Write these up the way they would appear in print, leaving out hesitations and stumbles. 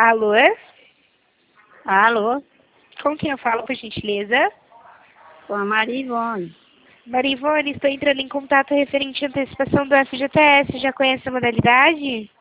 Alô? Alô, Com quem eu falo, por gentileza? com a Maria Ivone. Maria Ivone, estou entrando em contato referente à antecipação do FGTS. Já conhece a modalidade?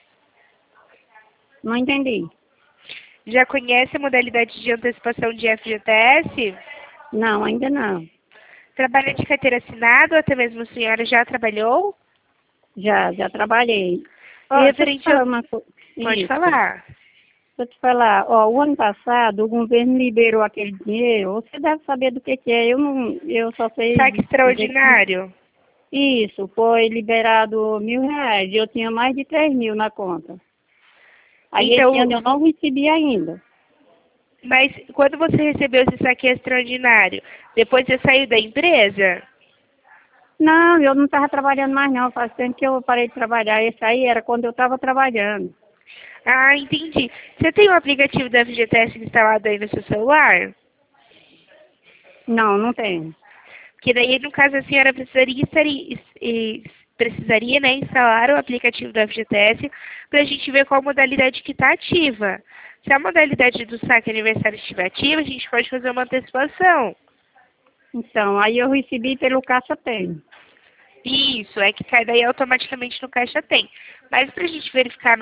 Não entendi. Já conhece a modalidade de antecipação de FGTS? Não, ainda não. Trabalha de carteira assinada ou até mesmo a senhora já trabalhou? Já trabalhei. Ó, deixa eu te Referente falar ao... uma coisa. Pode Isso. falar. Deixa eu te falar, ó, o ano passado o governo liberou aquele dinheiro. Você deve saber do que é. Eu só sei Saque dizer que extraordinário. isso, foi liberado R$ 1.000. Eu tinha mais de 3.000 na conta. Aí esse Então, ano eu não recebi ainda. mas quando você recebeu esse saque extraordinário, depois você saiu da empresa? Não, eu não estava trabalhando mais não. Faz tempo que eu parei de trabalhar. Esse aí era quando eu estava trabalhando. Ah, entendi. Você tem o aplicativo da FGTS instalado aí no seu celular? Não, não tenho. Que daí, no caso, a senhora precisaria, né, instalar o aplicativo da FGTS para a gente ver qual modalidade que está ativa. Se a modalidade do saque aniversário estiver ativa, a gente pode fazer uma antecipação. Então, aí eu recebi pelo Caixa Tem. Isso, é que cai daí automaticamente no Caixa Tem. Mas para a gente verificar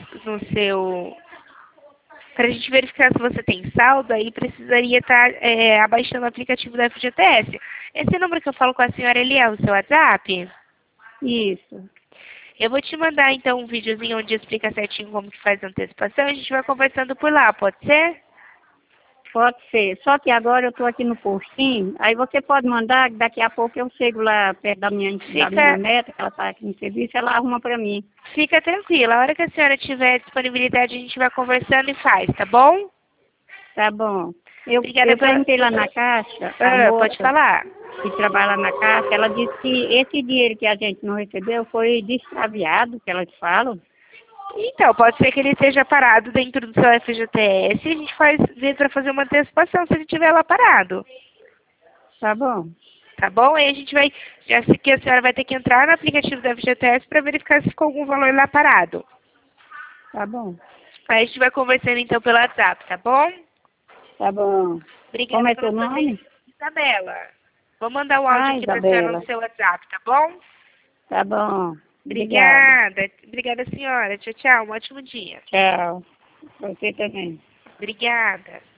para a gente verificar se você tem saldo, aí precisaria estar abaixando o aplicativo da FGTS. Esse número que eu falo com a senhora, ele é o seu WhatsApp? Isso, Eu vou te mandar então um videozinho onde explica certinho como que faz a antecipação e a gente vai conversando por lá, pode ser? pode ser. Só que agora eu estou aqui no postinho, aí você pode mandar, que daqui a pouco eu chego lá perto da minha Fica, neta, que ela está aqui no serviço, ela arruma para mim. fica tranquila, a hora que a senhora tiver disponibilidade a gente vai conversando e faz, tá bom? Tá bom. Eu, Obrigada eu pela... perguntei lá na Caixa, a Ah, pode moça falar. que trabalha lá na Caixa, ela disse que esse dinheiro que a gente não recebeu foi destraviado, que ela te fala. Então, pode ser que ele esteja parado dentro do seu FGTS e a gente vê para fazer uma antecipação se ele estiver lá parado. Tá bom, Tá bom? Aí a gente vai, já sei que a senhora vai ter que entrar no aplicativo da FGTS para verificar se ficou algum valor lá parado. tá bom, Aí a gente vai conversando então pelo WhatsApp, tá bom? tá bom. Como Obrigada é seu pela sua atenção, nome? Isabela. Vou mandar um áudio Ah, aqui para a senhora no Isabela. seu WhatsApp, tá bom? Tá bom. Obrigada. Obrigada. Obrigada, senhora. Tchau, tchau. Um ótimo dia. Tchau. Você também. Obrigada.